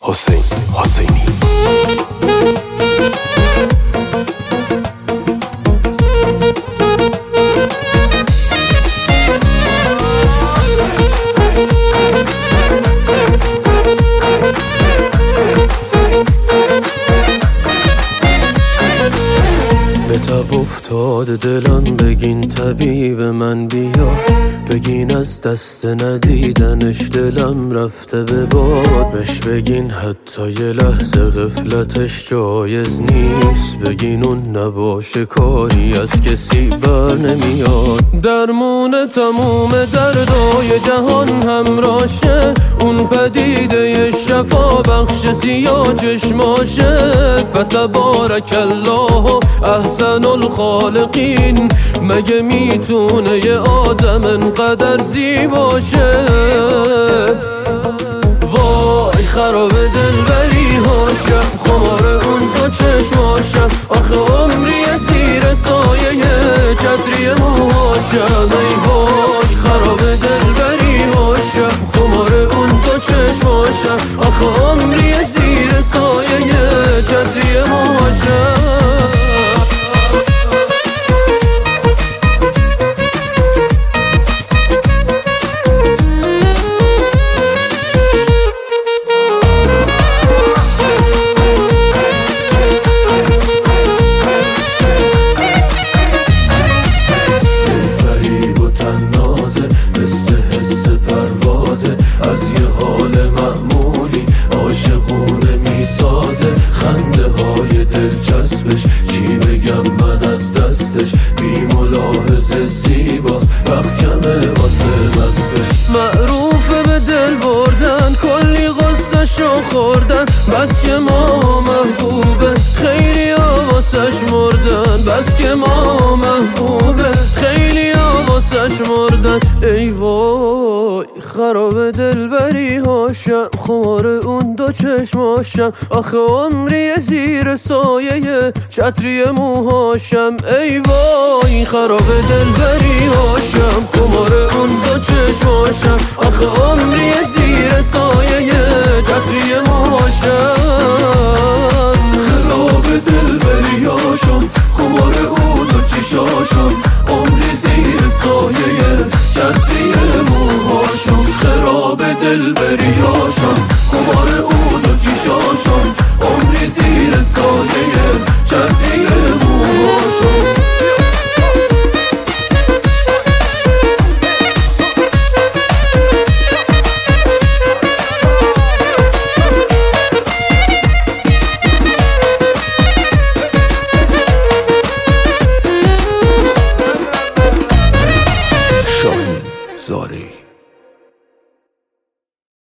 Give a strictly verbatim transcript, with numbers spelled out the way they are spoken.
حسین حسینی. به تب افتاده دلم، بگین طبیب من بیاد، بگین از دست ندیدنش دلم رفته به باد، بهش بگین حتی یه لحظه غفلتش جایز نیست، بگین اون نباشه کاری از کسی بر نمیاد. درمون تموم دردای جهان همراشه، اون پدیده شفا بخش سیاه چشماشه. فتبارک الله احسن الخالقین، مگه میتونه یه آدم انقدر زیباشه؟ وای خراب دلبری هاشم، خمار اون دو چشماشم، آخه عمری زیر سایه چتری موهاشم. ای وای خراب دلبری هاشم، خمار اون دو چشماشم، آخه عمری زیر سایه چتری موهاشم. از یه حال معمولی عاشقونه میسازه، خنده های دلچسبش چی بگم من از دستش، بی ملاحظه زیباست وقتمه واسه مستش. معروفه به دل بردن، کلی غصه‌شو خوردن، بس که ما محبوبه خیلی ها واسش مردن، بس که ما محبوبه خیلی ها واسش مردن. ای وای خراب دلبری هاشم، خمار اون دو چشماشم، آخه عمری زیر سایه چتری موهاشم. ای وای خراب دلبری هاشم، خمار اون دو چشماشم، آخه عمری زیر سایه چتری موهاشم. خراب دلبری هاشم، خمار اون دو چشماشم، عمری زیر سایه چتری موهاشم. خراب دلبری هاشم، خمار اون دو چشماشم، عمری زیر سایه چتری موهاشم. شاهین زارعی.